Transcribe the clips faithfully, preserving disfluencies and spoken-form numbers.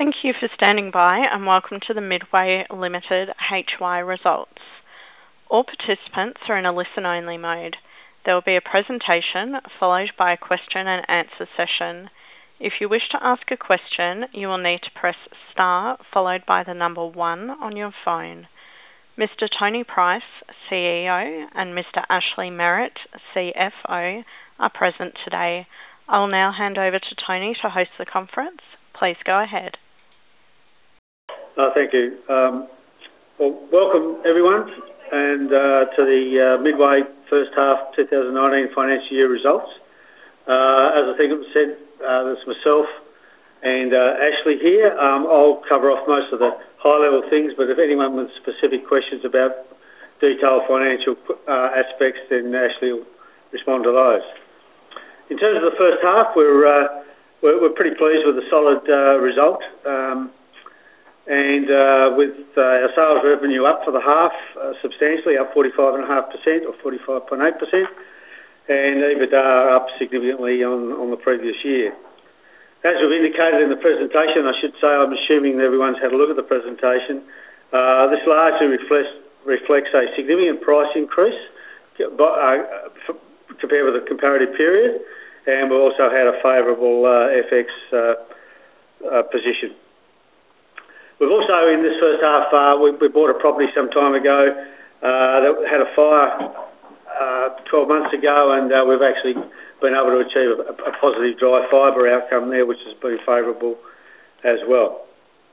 Thank you for standing by and welcome to the Midway Limited H Y results. All participants are in a listen-only mode. There will be a presentation followed by a question and answer session. If you wish to ask a question, you will need to press star followed by the number one on your phone. Mister Tony Price, C E O, and Mister Ashley Merritt, C F O, are present today. I will now hand over to Tony to host the conference. Please go ahead. Uh, thank you. Um, well, welcome everyone and uh, to the uh, Midway first half twenty nineteen financial year results. Uh, as I think it was said, uh, there's myself and uh, Ashley here. Um, I'll cover off most of the high-level things, but if anyone with specific questions about detailed financial uh, aspects, then Ashley will respond to those. In terms of the first half, we're uh, we're, we're pretty pleased with the solid uh, result. Um, And uh, with uh, our sales revenue up for the half uh, substantially, up forty-five point five percent or forty-five point eight percent, and EBITDA up significantly on, on the previous year. As we've indicated in the presentation, I should say, I'm assuming that everyone's had a look at the presentation, uh, this largely reflects, reflects a significant price increase uh, compared with the comparative period, and we also had a favourable uh, F X uh, uh, position. We've also, in this first half, uh, we, we bought a property some time ago uh, that had a fire uh, twelve months ago, and uh, we've actually been able to achieve a, a positive dry fibre outcome there, which has been favourable as well.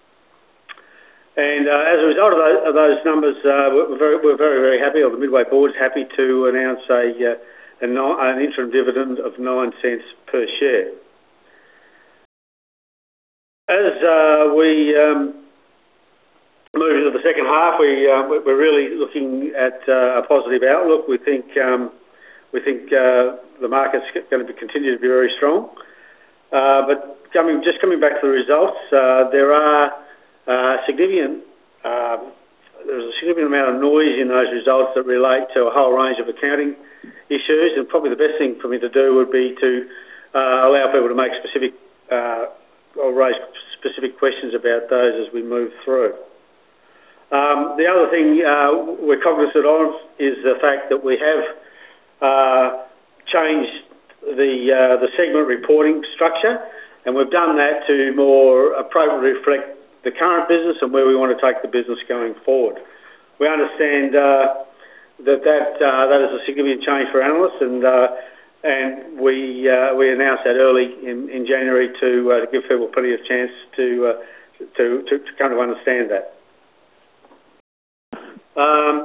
And uh, as a result of those, of those numbers, uh, we're, very, we're very, very happy, or the Midway board is happy to announce a, uh, a no, an interim dividend of nine cents per share. As uh, we... Um, Moving to the second half, we uh, we're really looking at uh, a positive outlook. We think um, we think uh, the market's going to be, continue to be very strong. Uh, but coming just coming back to the results, uh, there are uh, significant um, there's a significant amount of noise in those results that relate to a whole range of accounting issues. And probably the best thing for me to do would be to uh, allow people to make specific uh, or raise specific questions about those as we move through. Um, the other thing uh, we're cognizant of is the fact that we have uh, changed the uh, the segment reporting structure, and we've done that to more appropriately reflect the current business and where we want to take the business going forward. We understand uh, that that uh, that is a significant change for analysts, and uh, and we uh, we announced that early in, in January to, uh, to give people plenty of chance to, uh, to to to kind of understand that. Um,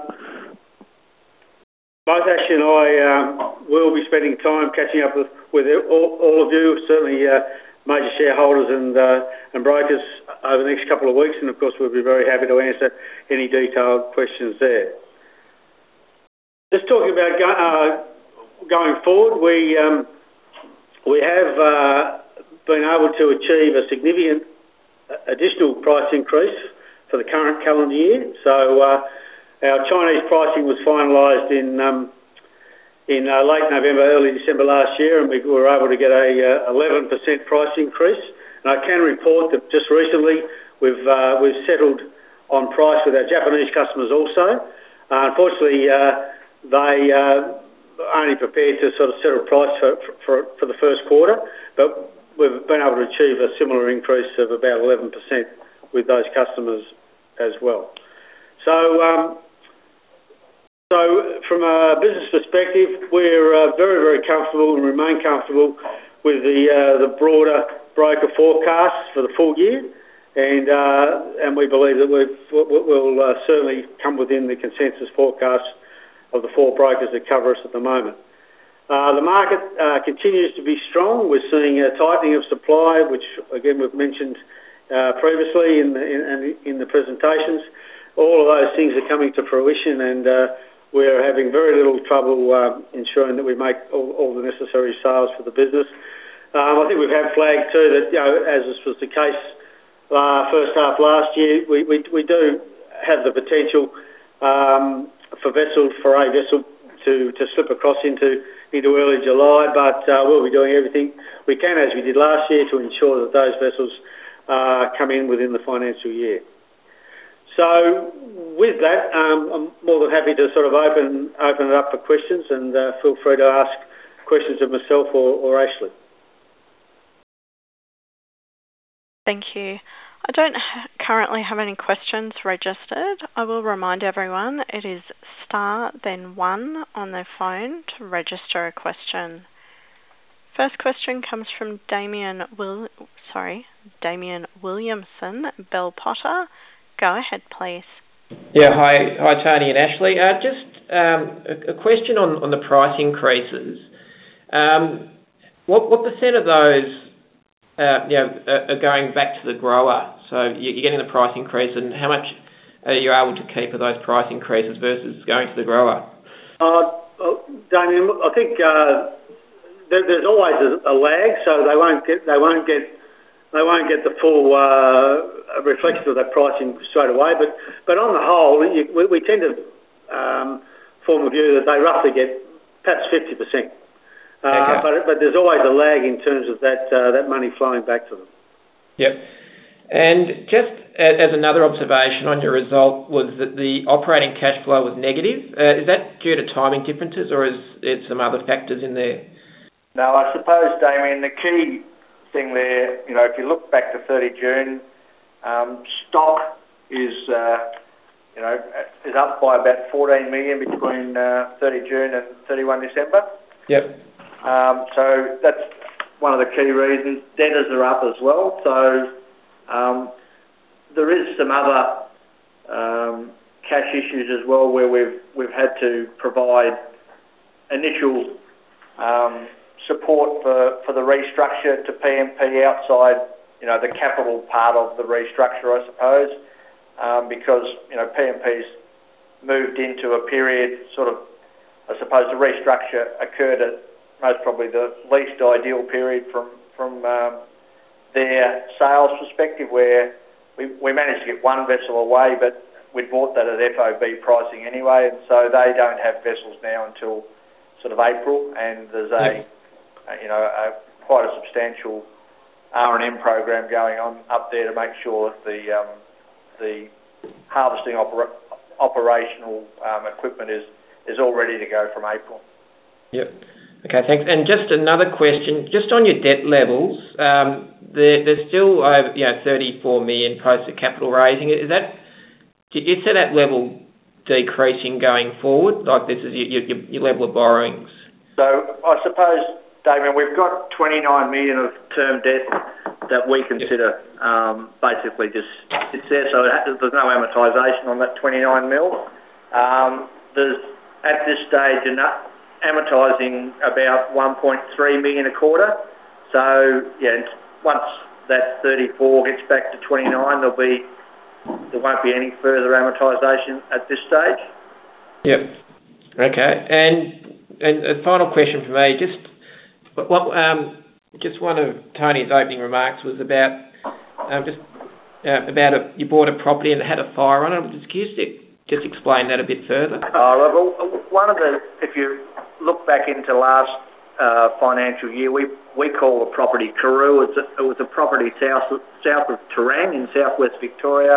both Ashley and I um, will be spending time catching up with, with all, all of you, certainly uh, major shareholders and uh, and brokers over the next couple of weeks, and of course we'll be very happy to answer any detailed questions there. Just talking about go, uh, going forward, we um, we have uh, been able to achieve a significant additional price increase for the current calendar year. So. Uh, Our Chinese pricing was finalised in um, in uh, late November, early December last year, and we were able to get a uh, eleven percent price increase. And I can report that just recently we've uh, we've settled on price with our Japanese customers also. Uh, unfortunately, uh, they uh, only prepared to sort of settle price for, for for the first quarter, but we've been able to achieve a similar increase of about eleven percent with those customers as well. So. Um, So from a business perspective, we're uh, very, very comfortable and remain comfortable with the uh, the broader broker forecasts for the full year, and uh, and we believe that we've, we'll uh, certainly come within the consensus forecast of the four brokers that cover us at the moment. Uh, the market uh, continues to be strong. We're seeing a tightening of supply, which again we've mentioned uh, previously in the, in, in the presentations. All of those things are coming to fruition, and uh, we're having very little trouble uh, ensuring that we make all, all the necessary sales for the business. Um, I think we've had flagged too that, you know, as this was the case uh, first half last year, we, we, we do have the potential um, for vessel for a vessel to, to slip across into into early July, but uh, we'll be doing everything we can, as we did last year, to ensure that those vessels uh, come in within the financial year. So with that, um, I'm more than happy to sort of open open it up for questions, and uh, feel free to ask questions of myself or, or Ashley. Thank you. I don't ha- currently have any questions registered. I will remind everyone it is star then one on their phone to register a question. First question comes from Damien Will sorry Damien Williamson, Bell Potter. Go ahead, please. Yeah, hi, hi Tony and Ashley. Uh, just um, a, a question on, on the price increases. Um, what what percent of those uh, you know, are, are going back to the grower? So you're getting the price increase, and how much are you able to keep of those price increases versus going to the grower? Uh, Damien, I think uh, there, there's always a, a lag, so they won't get they won't get. They won't get the full uh, reflection of that pricing straight away, but but on the whole, you, we, we tend to um, form a view that they roughly get perhaps fifty percent. Uh, okay. But but there's always a lag in terms of that uh, that money flowing back to them. Yep. And just as another observation on your result was that the operating cash flow was negative. Uh, is that due to timing differences, or is it some other factors in there? No, I suppose, Damien, the key thing there, you know, if you look back to thirty June, um, stock is, uh, you know, is up by about fourteen million between uh, thirty June and thirty-first December. Yep. Um, so that's one of the key reasons. Debtors are up as well. So um, there is some other um, cash issues as well where we've we've had to provide initial Um, support for, for the restructure to P M P outside, you know, the capital part of the restructure, I suppose, um, because, you know, P M P's moved into a period sort of, I suppose the restructure occurred at most probably the least ideal period from, from um, their sales perspective, where we, we managed to get one vessel away, but we'd bought that at F O B pricing anyway, and so they don't have vessels now until sort of April, and there's a, a you know, a, quite a substantial R and M program going on up there to make sure that the um, the harvesting opera, operational um, equipment is, is all ready to go from April. Yep. Okay, thanks. And just another question, just on your debt levels, um, they're, they're still over, you know, thirty-four million post the capital raising. Is that, did you see that level decreasing going forward? Like this is your, your, your level of borrowings? So I suppose, Damien, we've got twenty-nine million of term debt that we consider yep. um, basically just, it's there, so it has, there's no amortisation on that twenty-nine mil. Um, there's, at this stage, enough amortising about one point three million a quarter. So, yeah, once that thirty-four gets back to twenty-nine, there'll be, there won't be any further amortisation at this stage. Yep. Okay. And and a final question for me, just what um just one of Tony's opening remarks was about um just uh, about a, you bought a property and it had a fire on it. Just can you just explain that a bit further? Oh, well, one of the, if you look back into last uh, financial year, we we call the property Karoo. It's a, it was a property south south of Terang in southwest Victoria.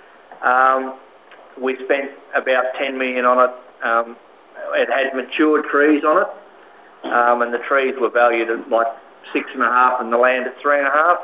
Um, we spent about ten million on it. Um, it had mature trees on it, um, and the trees were valued at like six and a half, and the land at three and a half.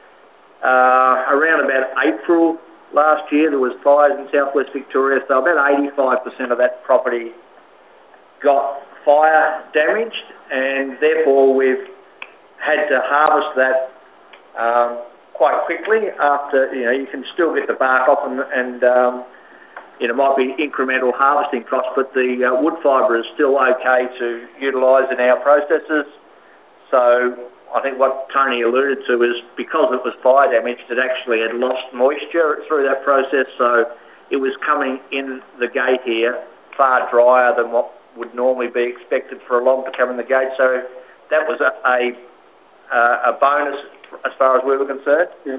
Uh, around about April last year, there was fires in southwest Victoria, so about eighty-five percent of that property got fire damaged, and therefore we've had to harvest that um, quite quickly. After, you know, you can still get the bark off, and, and um, you know, might be incremental harvesting costs, but the uh, wood fibre is still okay to utilise in our processes. So I think what Tony alluded to is because it was fire damaged, it actually had lost moisture through that process, so it was coming in the gate here far drier than what would normally be expected for a log to come in the gate. So that was a a, a bonus as far as we were concerned. Yeah.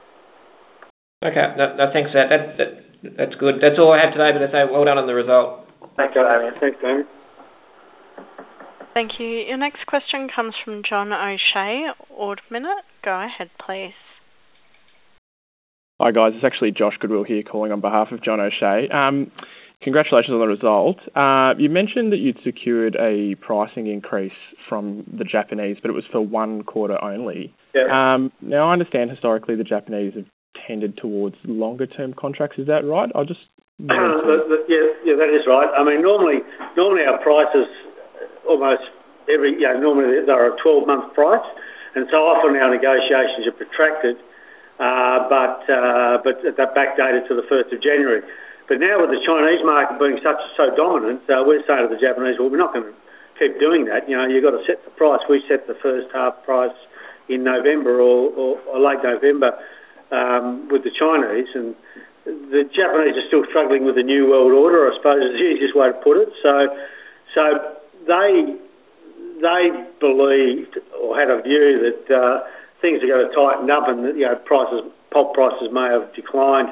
Okay, no, no, thanks for that. That, that. That's good. That's all I have today, but I say well done on the result. Thanks, Damien. Thanks, Damien. Thank you. Your next question comes from John O'Shea, Ord Minute. Go ahead, please. Hi guys, it's actually Josh Goodwill here calling on behalf of John O'Shea. Um, congratulations on the result. Uh, you mentioned that you'd secured a pricing increase from the Japanese, but it was for one quarter only. Yeah. Um, now I understand historically the Japanese have tended towards longer term contracts. Is that right? I'll just Uh, the, the, yeah, yeah, that is right. I mean, normally, normally our prices almost every, you know, normally they're a twelve month price, and so often our negotiations are protracted. Uh, but uh, but they're backdated to the first of January. But now with the Chinese market being such so dominant, uh, we're saying to the Japanese, well, we're not going to keep doing that. You know, you've got to set the price. We set the first half price in November or, or, or late November um, with the Chinese, and the Japanese are still struggling with the New World Order, I suppose is the easiest way to put it. So, so they they believed or had a view that Uh, things are going to tighten up, and you know prices, pulp prices may have declined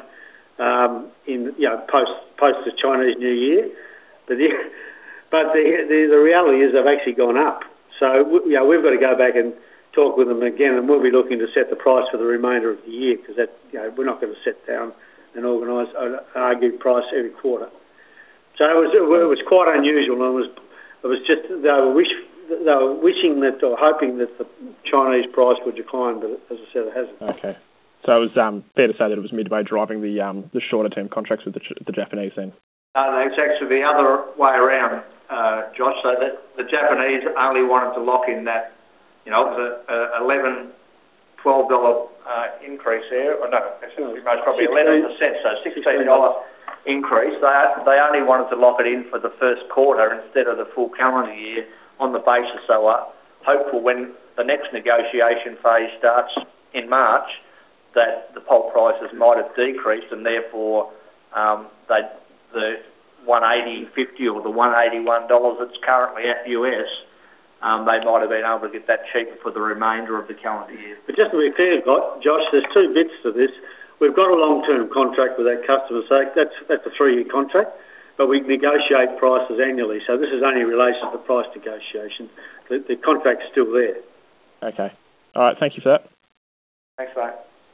um, in you know post post the Chinese New Year, but the but the, the the reality is they've actually gone up. So you know we've got to go back and talk with them again, and we'll be looking to set the price for the remainder of the year because that you know we're not going to set down and organise an argued price every quarter. So it was it was quite unusual, and it was it was just they were wish. They were wishing that or hoping that the Chinese price would decline, but as I said, it hasn't. Okay. So it was um, fair to say that it was Midway driving the um, the shorter term contracts with the, the Japanese then? No, it's actually the other way around, uh, Josh. So that the Japanese only wanted to lock in that, you know, it was a, a eleven, twelve dollar uh, increase there. Or no, actually most probably eleven percent, so sixteen dollar increase. They they only wanted to lock it in for the first quarter instead of the full calendar year, on the basis they were hopeful when the next negotiation phase starts in March that the pulp prices might have decreased and therefore um, they, the one eighty fifty or the one eighty-one dollars that's currently at U S, um, they might have been able to get that cheaper for the remainder of the calendar year. But just to be clear, Josh, there's two bits to this. We've got a long-term contract with that customer, so that's, that's a three-year contract. But we negotiate prices annually, so this is only in relation to the price negotiation. The, the contract's still there. Okay. All right, thank you for that. Thanks, mate.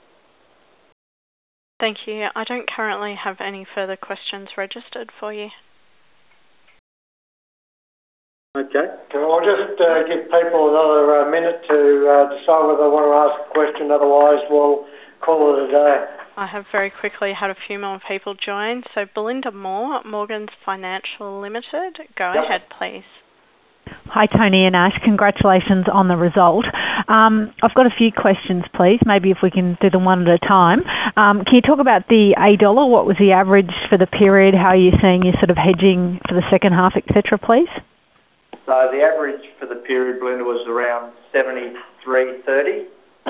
Thank you. I don't currently have any further questions registered for you. Okay. I'll just uh, give people another uh, minute to uh, decide whether they want to ask a question, otherwise we'll call it a day. I have very quickly had a few more people join. So Belinda Moore, Morgans Financial Limited. Go yep. ahead, please. Hi, Tony and Ash. Congratulations on the result. Um, I've got a few questions, please. Maybe if we can do them one at a time. Um, can you talk about the A dollar? What was the average for the period? How are you seeing your sort of hedging for the second half, et cetera, please? So the average for the period, Belinda, was around seventy-three thirty.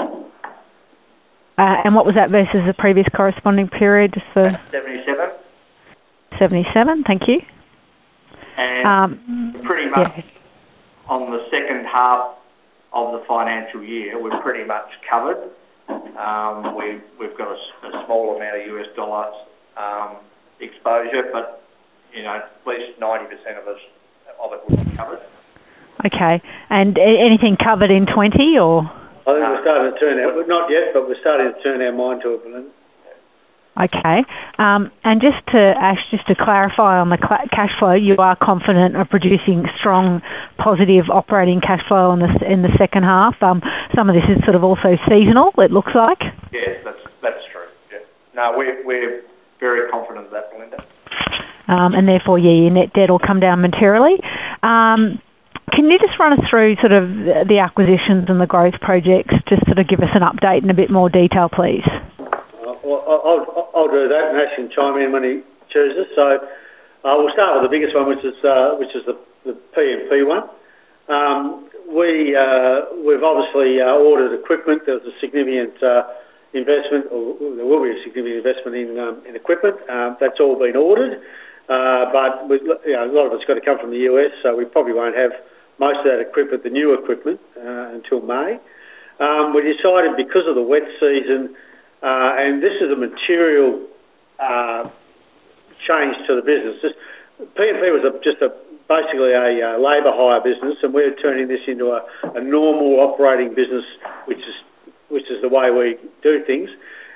Uh, and what was that versus the previous corresponding period? Just for seventy-seven. seventy-seven, thank you. And um, pretty much yeah. on the second half of the financial year, we're pretty much covered. Um, we, we've got a, a small amount of U S dollars um, exposure, but, you know, at least ninety percent of us of it will be covered. Okay. And anything covered in twenty or...? I think we're starting to turn our, not yet, but we're starting to turn our mind to it, Belinda. Okay. Um, and just to, Ash, just to clarify on the cl- cash flow, you are confident of producing strong, positive operating cash flow in the, in the second half. Um, some of this is sort of also seasonal, it looks like. Yes, that's that's true. Yeah. No, we're, we're very confident of that, Belinda. Um, and therefore, yeah, your net debt will come down materially. Um, Can you just run us through sort of the acquisitions and the growth projects, just sort of give us an update in a bit more detail, please? Well, I'll, I'll do that, and Ash can chime in when he chooses. So uh, we'll start with the biggest one, which is uh, which is the, the P M P one. Um, we uh, we've obviously uh, ordered equipment. There's a significant uh, investment, or there will be a significant investment in um, in equipment. Um, that's all been ordered, uh, but we, you know, a lot of it's got to come from the U S, so we probably won't have most of that equipment, the new equipment, uh, until May. Um, we decided because of the wet season, uh, and this is a material uh, change to the business. This, P M P was a, just a, basically a uh, labour hire business, and we're turning this into a, a normal operating business, which is which is the way we do things.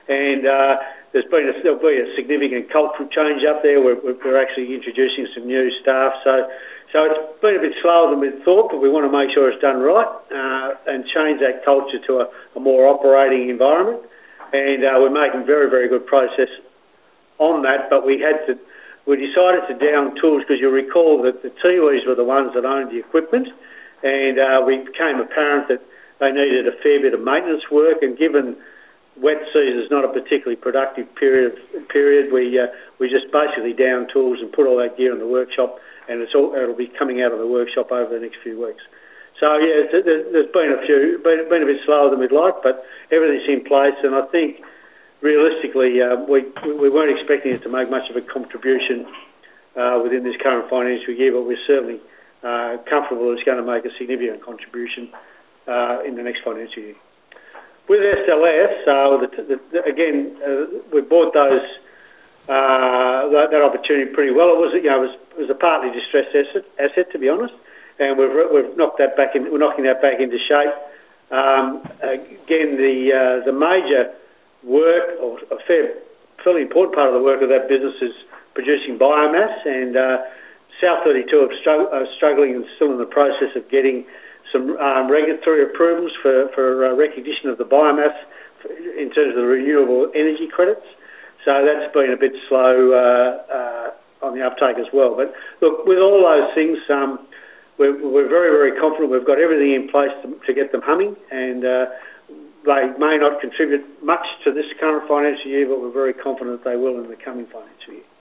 and uh, there's been a, there'll be a significant cultural change up there. We're, we're actually introducing some new staff, so so it's been a bit slower than we thought, but we want to make sure it's done right uh, and change that culture to a, a more operating environment. And uh, we're making very, very good progress on that, but we had to, we decided to down tools because you recall that the Tiwis were the ones that owned the equipment, and uh, we became apparent that they needed a fair bit of maintenance work, and given wet season is not a particularly productive period, period we uh, we just basically down tools and put all that gear in the workshop, and it's all, it'll be coming out of the workshop over the next few weeks. So yeah, there's been a few, been, been a bit slower than we'd like, but everything's in place, and I think realistically uh, we we weren't expecting it to make much of a contribution uh, within this current financial year, but we're certainly uh, comfortable it's going to make a significant contribution uh, in the next financial year. With S L S, uh, the, the, the, again, uh, we bought those uh, that, that opportunity pretty well. It was, you know, it was, it was a partly distressed asset, asset to be honest. And we've we've knocked that back in. We're knocking that back into shape. Um, again, the uh, the major work, or a fair, fairly important part of the work of that business is producing biomass. And uh, South thirty-two are, strugg- are struggling and still in the process of getting some um, regulatory approvals for for uh, recognition of the biomass in terms of the renewable energy credits. So that's been a bit slow uh, uh, on the uptake as well. But look, with all those things. Um, We're, we're very, very confident we've got everything in place to, to get them humming, and uh, they may not contribute much to this current financial year, but we're very confident they will in the coming financial year.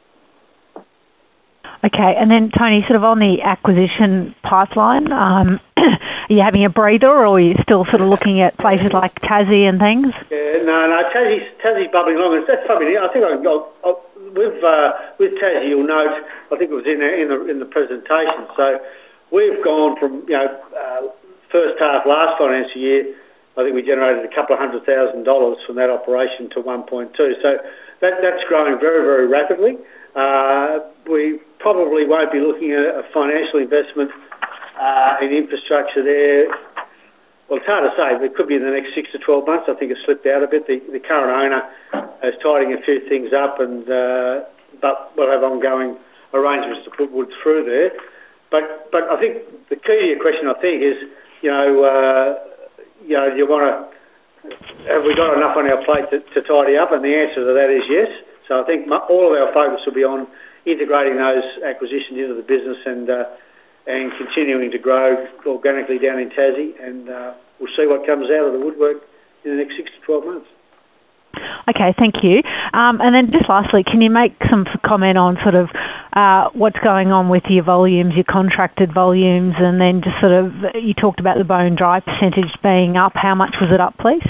Okay, and then Tony, sort of on the acquisition pipeline, um, are you having a breather, or are you still sort of looking at places like Tassie and things? Yeah, no, no, Tassie's, Tassie's bubbling along. That's something I think I'll, I'll, I'll, with uh, with Tassie, you'll note. I think it was in the, in the in the presentation. So. We've gone from, you know, uh, first half last financial year, I think we generated a couple of hundred thousand dollars from that operation to one point two. So that, that's growing very, very rapidly. Uh, we probably won't be looking at a financial investment uh, in infrastructure there. Well, it's hard to say. It could be in the next six to twelve months. I think it's slipped out a bit. The, the current owner is tidying a few things up, and uh, but we'll have ongoing arrangements to put wood through there. But but I think the key to your question, I think, is, you know, uh, you know, you want to, have we got enough on our plate to, to tidy up? And the answer to that is yes. So I think all of our focus will be on integrating those acquisitions into the business and uh, and continuing to grow organically down in Tassie, and uh, we'll see what comes out of the woodwork in the next six to twelve months. Okay, thank you. Um, and then just lastly, can you make some comment on sort of uh, what's going on with your volumes, your contracted volumes, and then just sort of, you talked about the bone dry percentage being up. How much was it up, please?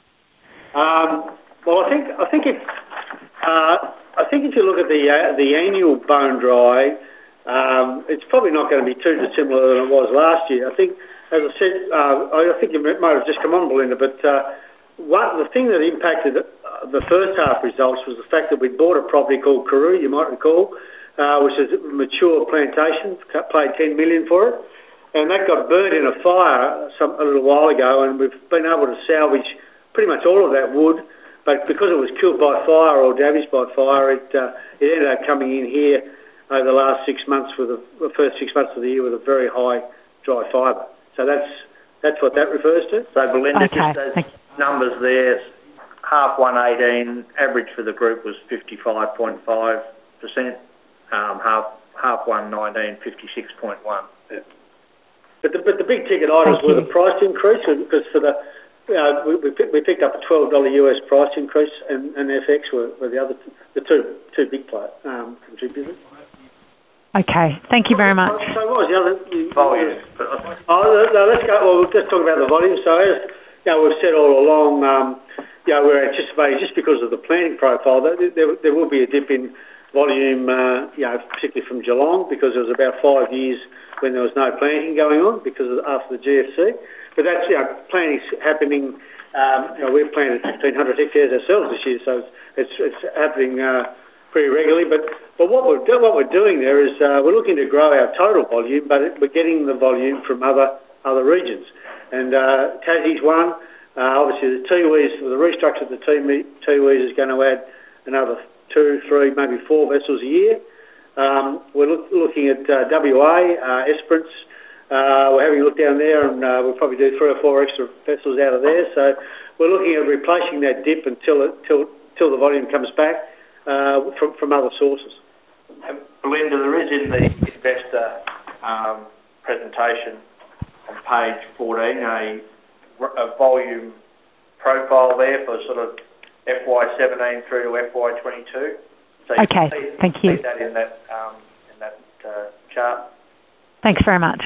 Um, well, I think I think if uh, I think if you look at the uh, the annual bone dry, um, it's probably not going to be too dissimilar than it was last year. I think, as I said, uh, I think you might have just come on, Belinda, but. Uh, One, the thing that impacted the first half results was the fact that we bought a property called Karoo, you might recall, uh, which is a mature plantation, paid ten million dollars for it, and that got burned in a fire some, a little while ago, and we've been able to salvage pretty much all of that wood, but because it was killed by fire or damaged by fire, it, uh, it ended up coming in here over the last six months, with the, the first six months of the year with a very high dry fibre. So that's that's what that refers to. So Belinda, okay. just those numbers there, half one eighteen, average for the group was fifty-five point five percent, um, half half one nineteen, fifty-six point one. Yeah. But the, but the big ticket items Thank were you. the price increase, because for the, you know, we, we, picked, we picked up a twelve dollars U S price increase, and, and F X were, were the other two, the two two big player, um, contributors. Okay, thank you very much. So what was the other? Volume. Oh, no, let's go. Well, let's talk about the volume. So, as you know, we've said all along, um, you know, we're anticipating, just because of the planting profile, that there, there will be a dip in volume, uh, you know, particularly from Geelong, because there was about five years when there was no planting going on because of, after the G F C. But that's, you know, planting's happening. Um, you know, we've planted fifteen hundred hectares ourselves this year, so it's it's, it's happening uh, pretty regularly. But but what we're do, what we're doing there is uh, we're looking to grow our total volume, but it, we're getting the volume from other other regions. And uh, Tassie's one, Uh, obviously, the Tiwis, the restructure of the Tiwis is going to add another two, three, maybe four vessels a year. Um, we're look, looking at uh, W A, uh, Esperance. Uh, we're having a look down there, and uh, we'll probably do three or four extra vessels out of there. So we're looking at replacing that dip until it, till, till the volume comes back uh, from, from other sources. And Belinda, there is in the investor um, presentation on page fourteen a, a volume profile there for sort of F Y seventeen through to F Y twenty-two. So you okay, see, thank you. See that in that um, in that uh, chart. Thanks very much.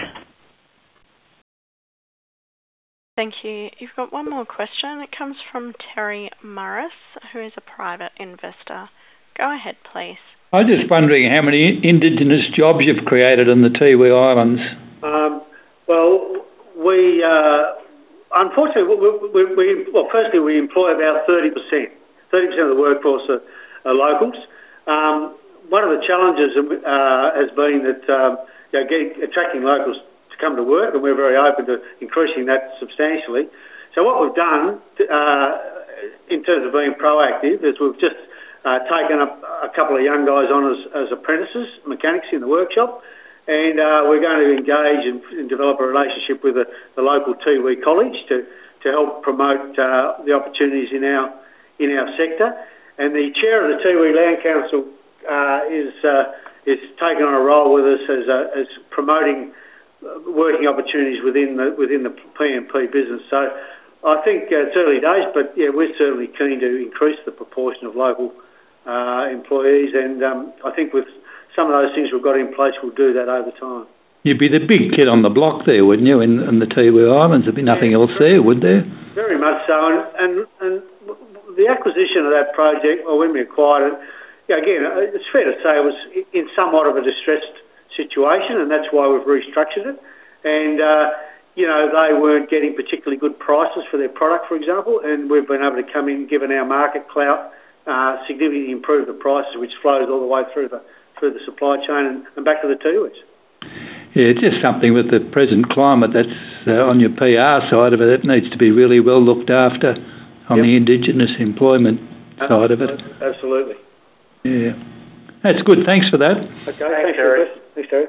Thank you. You've got one more question. It comes from Terry Morris, who is a private investor. Go ahead, please. I was just wondering how many Indigenous jobs you've created in the Tiwi Islands. Um, well, we uh, unfortunately, we, we, we, well, firstly, we employ about thirty percent. thirty percent of the workforce are, are locals. Um, one of the challenges uh, has been that um, you know, getting, attracting locals to come to work, and we're very open to increasing that substantially. So what we've done uh, in terms of being proactive is we've just uh, taken a, a couple of young guys on as, as apprentices, mechanics in the workshop, and uh, we're going to engage and, and develop a relationship with the, the local Tiwi College to, to help promote uh, the opportunities in our in our sector. And the chair of the Tiwi Land Council uh, is uh, is taking on a role with us as uh, as promoting working opportunities within the within the P M P business. So I think uh, it's early days, but yeah, we're certainly keen to increase the proportion of local uh, employees, and um, I think with some of those things we've got in place, we'll do that over time. You'd be the big kid on the block there, wouldn't you, in, in the Tiwi Islands? There'd be nothing yeah, else there, would there? Very much so, and, and, and the acquisition of that project, or when we acquired it, yeah, again, it's fair to say it was in somewhat of a distressed situation, and that's why we've restructured it. And, uh, you know, they weren't getting particularly good prices for their product, for example, and we've been able to come in, given our market clout, uh, significantly improve the prices, which flows all the way through the through the supply chain and, and back to the Tiwis. Yeah, it's just something with the present climate that's uh, on your P R side of it. It needs to be really well looked after on yep. the Indigenous employment uh, side of it. Absolutely. Yeah. That's good. Thanks for that. Okay, thanks, thanks Terry. Thanks, Terry.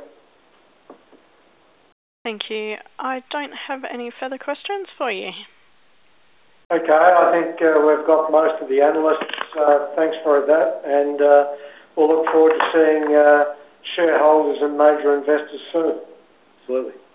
Thank you. I don't have any further questions for you. Okay, I think uh, we've got most of the analysts. Uh, thanks for that, and uh, we'll look forward to seeing uh, shareholders and major investors soon. Absolutely.